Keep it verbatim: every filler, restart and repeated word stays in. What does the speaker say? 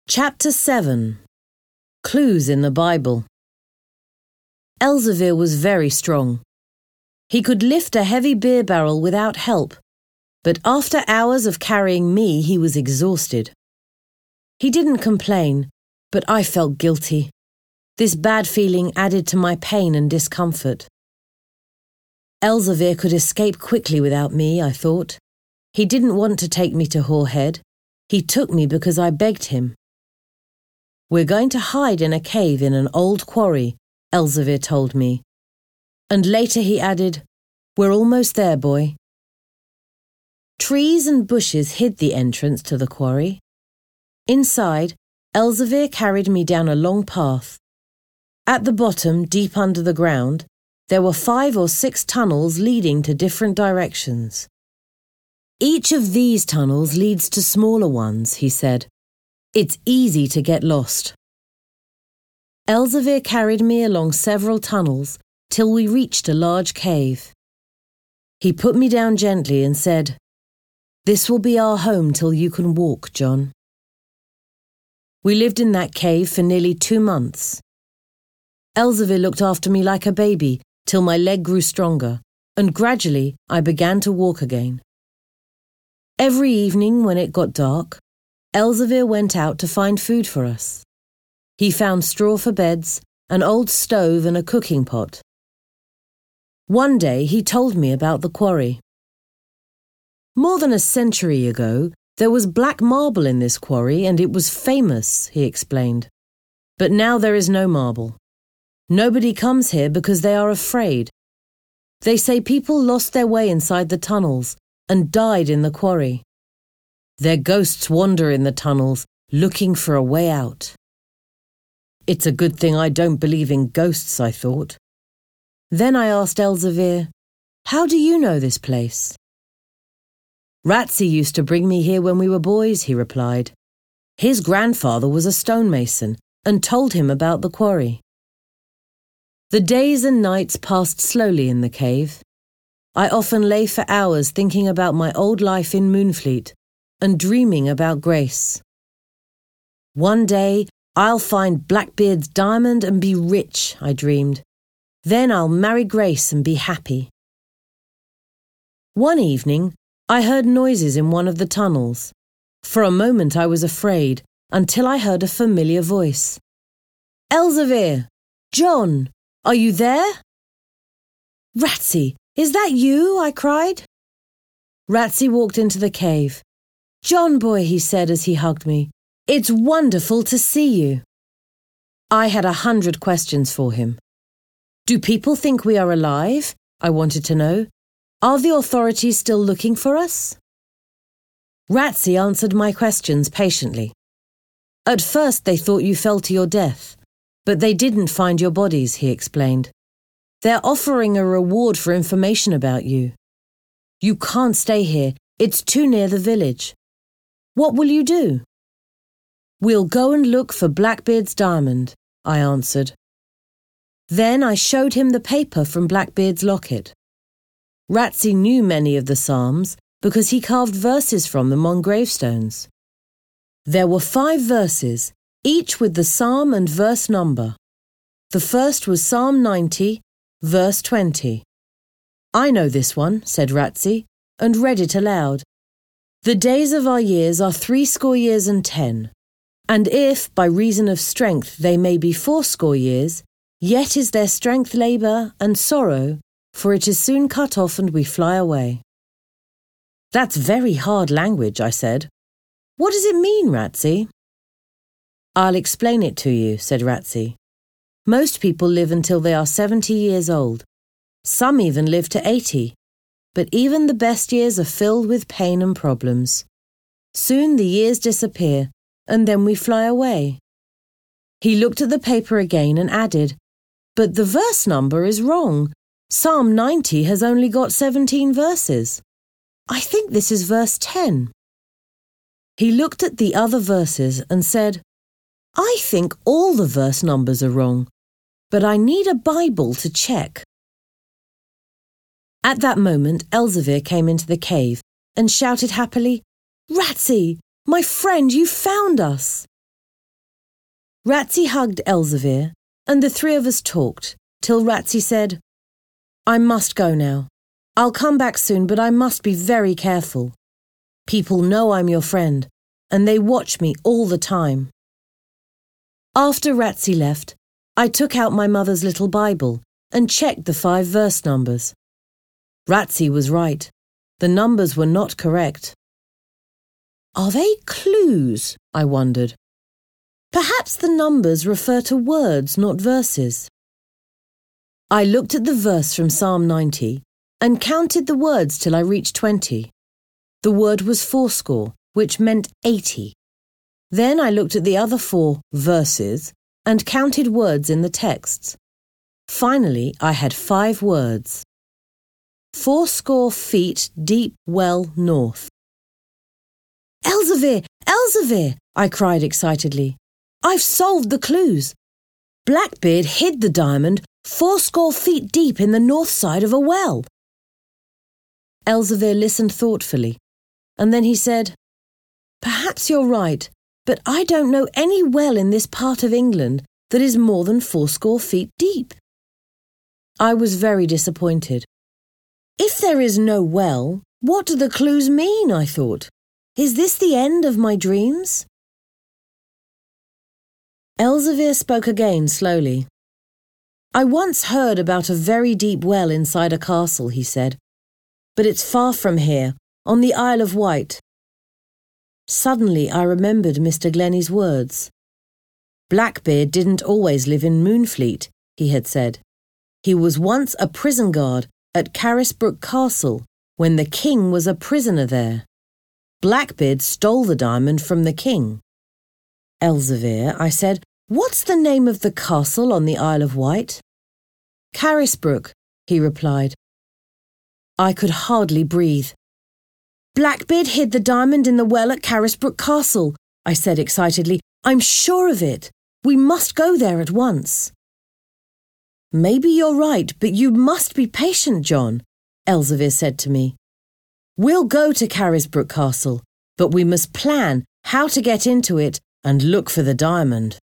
Chapter seven. Clues in the Bible. Elzevir was very strong. He could lift a heavy beer barrel without help, but after hours of carrying me, he was exhausted. He didn't complain, but I felt guilty. This bad feeling added to my pain and discomfort. Elzevir could escape quickly without me, I thought. He didn't want to take me to Horehead. He took me because I begged him. "We're going to hide in a cave in an old quarry," Elzevir told me. And later he added, "We're almost there, boy." Trees and bushes hid the entrance to the quarry. Inside, Elzevir carried me down a long path. At the bottom, deep under the ground, there were five or six tunnels leading to different directions. "Each of these tunnels leads to smaller ones," he said. "It's easy to get lost." Elzevir carried me along several tunnels till we reached a large cave. He put me down gently and said, "This will be our home till you can walk, John." We lived in that cave for nearly two months. Elzevir looked after me like a baby till my leg grew stronger, and gradually I began to walk again. Every evening when it got dark, Elzevir went out to find food for us. He found straw for beds, an old stove and a cooking pot. One day he told me about the quarry. "More than a century ago, there was black marble in this quarry and it was famous," he explained. "But now there is no marble. Nobody comes here because they are afraid. They say people lost their way inside the tunnels and died in the quarry. Their ghosts wander in the tunnels, looking for a way out." It's a good thing I don't believe in ghosts, I thought. Then I asked Elzevir, "How do you know this place?" "Ratsy used to bring me here when we were boys," he replied. "His grandfather was a stonemason and told him about the quarry." The days and nights passed slowly in the cave. I often lay for hours thinking about my old life in Moonfleet and dreaming about Grace. "One day, I'll find Blackbeard's diamond and be rich," I dreamed. "Then I'll marry Grace and be happy." One evening, I heard noises in one of the tunnels. For a moment I was afraid, until I heard a familiar voice. "Elzevir! John! Are you there?" "Ratsy, is that you?" I cried. Ratsy walked into the cave. "John boy," he said as he hugged me, "it's wonderful to see you." I had a hundred questions for him. "Do people think we are alive?" I wanted to know. "Are the authorities still looking for us?" Ratsy answered my questions patiently. "At first they thought you fell to your death, but they didn't find your bodies," he explained. "They're offering a reward for information about you. You can't stay here, it's too near the village. What will you do?" "We'll go and look for Blackbeard's diamond," I answered. Then I showed him the paper from Blackbeard's locket. Ratsy knew many of the Psalms because he carved verses from them on gravestones. There were five verses, each with the psalm and verse number. The first was Psalm ninety, verse twenty. "I know this one," said Ratsy, and read it aloud. "The days of our years are threescore years and ten. And if, by reason of strength, they may be fourscore years, yet is their strength labour and sorrow, for it is soon cut off and we fly away." "That's very hard language," I said. "What does it mean, Ratsy?" "I'll explain it to you," said Ratsy. "Most people live until they are seventy years old. Some even live to eighty. But even the best years are filled with pain and problems. Soon the years disappear, and then we fly away." He looked at the paper again and added, "But the verse number is wrong. Psalm ninety has only got seventeen verses. I think this is verse ten." He looked at the other verses and said, "I think all the verse numbers are wrong, but I need a Bible to check." At that moment, Elzevir came into the cave and shouted happily, "Ratsy, my friend, you found us!" Ratsey hugged Elzevir, and the three of us talked, till Ratsey said, "I must go now. I'll come back soon, but I must be very careful. People know I'm your friend, and they watch me all the time." After Ratsey left, I took out my mother's little Bible and checked the five verse numbers. Ratsey was right. The numbers were not correct. Are they clues? I wondered. Perhaps the numbers refer to words, not verses. I looked at the verse from Psalm ninety and counted the words till I reached twenty. The word was fourscore, which meant eighty. Then I looked at the other four verses and counted words in the texts. Finally, I had five words. Fourscore feet deep well north. "Elzevir! Elzevir!" I cried excitedly. "I've solved the clues. Blackbeard hid the diamond fourscore feet deep in the north side of a well." Elzevir listened thoughtfully, and then he said, "Perhaps you're right, but I don't know any well in this part of England that is more than fourscore feet deep." I was very disappointed. If there is no well, what do the clues mean, I thought. Is this the end of my dreams? Elzevir spoke again slowly. "I once heard about a very deep well inside a castle," he said, "but it's far from here, on the Isle of Wight." Suddenly I remembered Mister Glennie's words. Blackbeard didn't always live in Moonfleet, he had said. He was once a prison guard at Carisbrooke Castle when the king was a prisoner there. Blackbeard stole the diamond from the king. "Elzevir," I said, "what's the name of the castle on the Isle of Wight?" "Carisbrooke," he replied. I could hardly breathe. "Blackbeard hid the diamond in the well at Carisbrooke Castle," I said excitedly. "I'm sure of it. We must go there at once." "Maybe you're right, but you must be patient, John," Elzevir said to me. "We'll go to Carisbrooke Castle, but we must plan how to get into it and look for the diamond."